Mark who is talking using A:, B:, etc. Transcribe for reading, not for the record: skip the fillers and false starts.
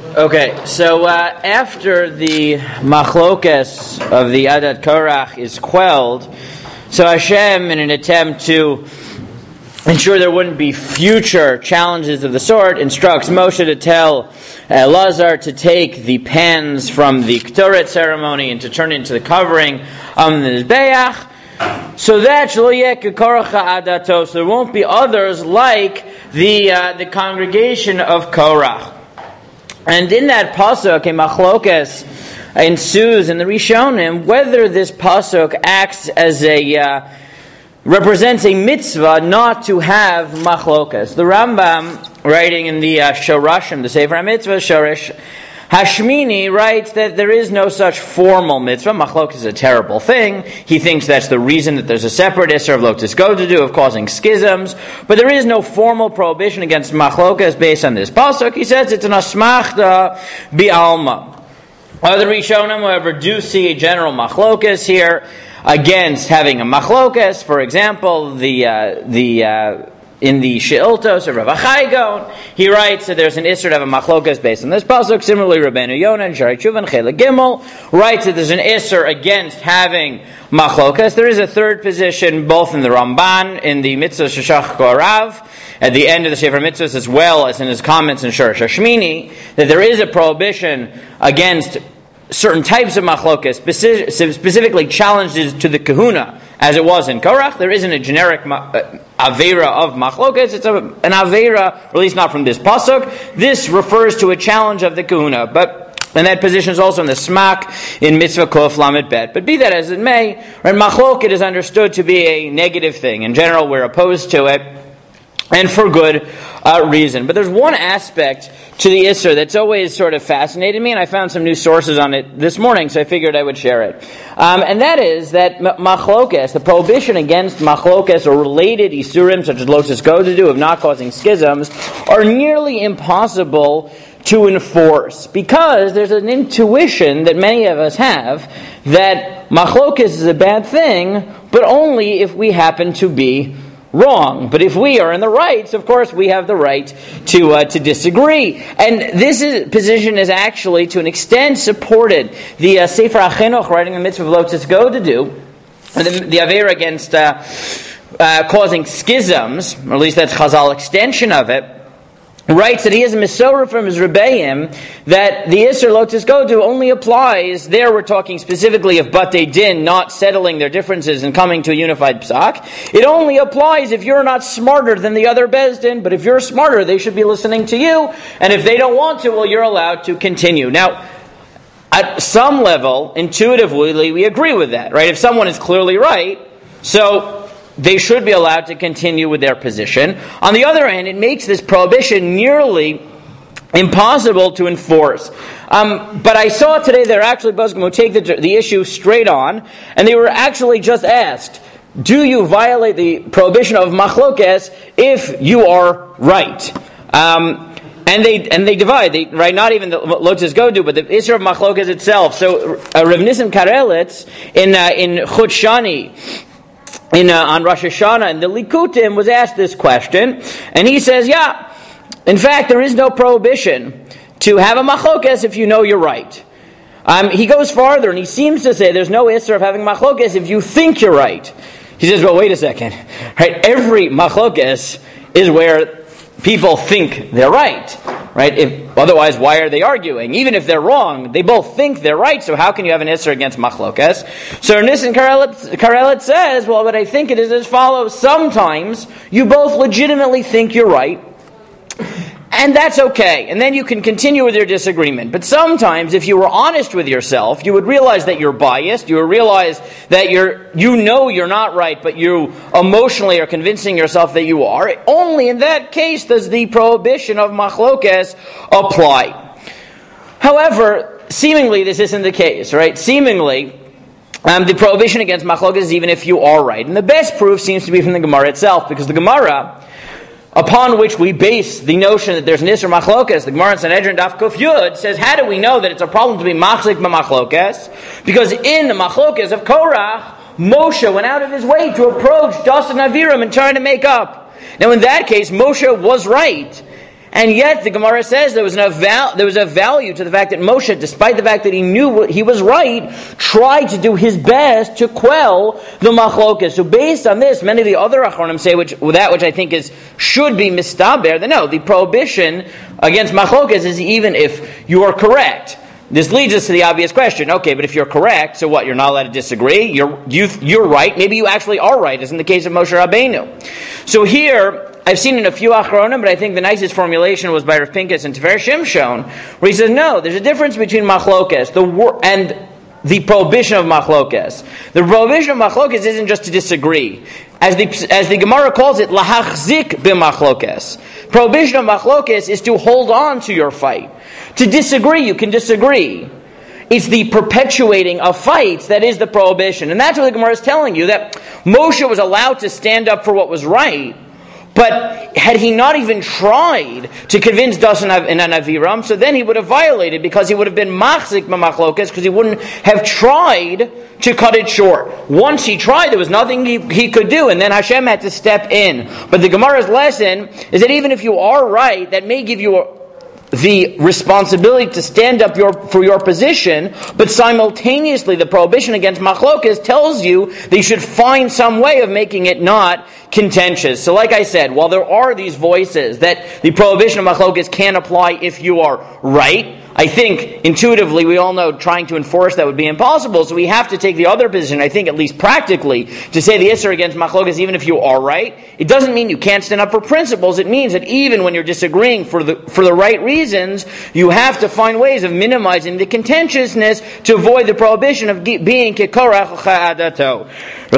A: Okay, so after the machlokes of the Adat Korach is quelled, so Hashem, in an attempt to ensure there wouldn't be future challenges of the sort, instructs Moshe to tell Elazar to take the pans from the Ketoret ceremony and to turn it into the covering of the Mizbeach, so that so there won't be others like the congregation of Korach. And in that pasuk, a machlokes ensues in the Rishonim whether this pasuk acts as represents a mitzvah not to have machlokes. The Rambam, writing in the Shorashim, the Sefer HaMitzvah, Shoresh Hashmini, writes that there is no such formal mitzvah. Machlokes is a terrible thing. He thinks that's the reason that there's a separate Isser of Lotus Godedu, of causing schisms. But there is no formal prohibition against machlokes based on this pasuk. He says it's an asmachta bi'alma. Other Rishonim, however, do see a general machlokes here against having a machlokes. For example, in the She'iltos of Rav Achai Gaon, he writes that there's an Isser to have a machlokes based on this pasuk. Similarly, Rabbeinu Yonah and Shari Tshuva and Chelik Gimel writes that there's an Isser against having machlokes. There is a third position, both in the Ramban, in the Mitzvah Sheshach Korav, at the end of the Sefer Mitzvahs, as well as in his comments in Shor Shashmini, that there is a prohibition against certain types of machlokes, specifically challenges to the kahuna, as it was in Korach. There isn't a generic avera of machlokes. It's an avera, or at least not from this pasuk. This refers to a challenge of the kahuna, and that position is also in the Smak in Mitzvah Kof Lamed Bet. But be that as it may, machlokes is understood to be a negative thing. In general, we're opposed to it, and for good reason. But there's one aspect to the Isser that's always sort of fascinated me, and I found some new sources on it this morning, so I figured I would share it. And that is that machlokes, the prohibition against machlokes or related Isurim, such as Lotus Godedu, of not causing schisms, are nearly impossible to enforce, because there's an intuition that many of us have that machlokes is a bad thing, but only if we happen to be wrong. But if we are in the right, of course we have the right to disagree. And this position is actually, to an extent, supported. The Sefer HaChinuch, writing the Mitzvah of Lotus Godedu, the Avera against causing schisms, or at least that's Chazal extension of it, writes that he has a Mesorah from his Rebbeim that the Isser Lotus Godedu only applies, there we're talking specifically of Batei Din not settling their differences and coming to a unified psak. It only applies if you're not smarter than the other Beis Din, but if you're smarter, they should be listening to you, and if they don't want to, well, you're allowed to continue. Now, at some level, intuitively, we agree with that, right? If someone is clearly right, so they should be allowed to continue with their position. On the other hand, it makes this prohibition nearly impossible to enforce. But I saw today they're actually going to take the issue straight on, and they were actually just asked, do you violate the prohibition of machlokes if you are right? And they divide, right? Not even the Lotus Godedu, but the Isser of machlokes itself. So Rav Nissim Karelitz in Chut Shani, on Rosh Hashanah, and the Likutim was asked this question, and he says, yeah, in fact, there is no prohibition to have a machlokes if you know you're right. He goes farther, and he seems to say there's no Isser of having machlokes if you think you're right. He says, well, wait a second. Right? Every machlokes is where people think they're right. Right? Otherwise, why are they arguing? Even if they're wrong, they both think they're right, so how can you have an Isser against machlokes? So Nissim Karelitz says, well, what I think it is as follows. Sometimes you both legitimately think you're right, and that's okay. And then you can continue with your disagreement. But sometimes, if you were honest with yourself, you would realize that you're biased. You would realize that you know you're not right, but you emotionally are convincing yourself that you are. Only in that case does the prohibition of machlokes apply. However, seemingly this isn't the case, right? Seemingly, the prohibition against machlokes is even if you are right. And the best proof seems to be from the Gemara itself, because the Gemara, upon which we base the notion that there's an Isser machlokes, the Gemara in Sanhedrin Daf Kuf Yud says, how do we know that it's a problem to be machzik b'machlokes? Because in the machlokes of Korach, Moshe went out of his way to approach Dasan Aviram and trying to make up. Now in that case, Moshe was right. And yet the Gemara says there was a value to the fact that Moshe, despite the fact that he knew what he was right, tried to do his best to quell the machlokas. So based on this, many of the other Achronim say which I think should be mistaber, that no, the prohibition against machlokas is even if you are correct. This leads us to the obvious question. Okay, but if you're correct, so what? You're not allowed to disagree? You're right. Maybe you actually are right, as in the case of Moshe Rabbeinu. So here, I've seen in a few Achronim, but I think the nicest formulation was by Rav Pinkus and Tifer Shimshon, where he says, no, there's a difference between machlokas and the prohibition of machlokas. The prohibition of machlokas isn't just to disagree. As the Gemara calls it, lahachzik b'machlokas. Prohibition of machlokas is to hold on to your fight. To disagree, you can disagree. It's the perpetuating of fights that is the prohibition. And that's what the Gemara is telling you, that Moshe was allowed to stand up for what was right, but had he not even tried to convince Dasan and Aviram, so then he would have violated, because he would have been machzik b'machlokas, because he wouldn't have tried to cut it short. Once he tried, there was nothing he could do, and then Hashem had to step in. But the Gemara's lesson is that even if you are right, that may give you the responsibility to stand up for your position, but simultaneously the prohibition against machlokas tells you that you should find some way of making it not contentious. So like I said, while there are these voices that the prohibition of machlokas can apply if you are right, I think intuitively we all know trying to enforce that would be impossible, so we have to take the other position, I think at least practically, to say the Isser against machlokas even if you are right. It doesn't mean you can't stand up for principles. It means that even when you're disagreeing for the right reasons, you have to find ways of minimizing the contentiousness to avoid the prohibition of being kekorach cha'adato.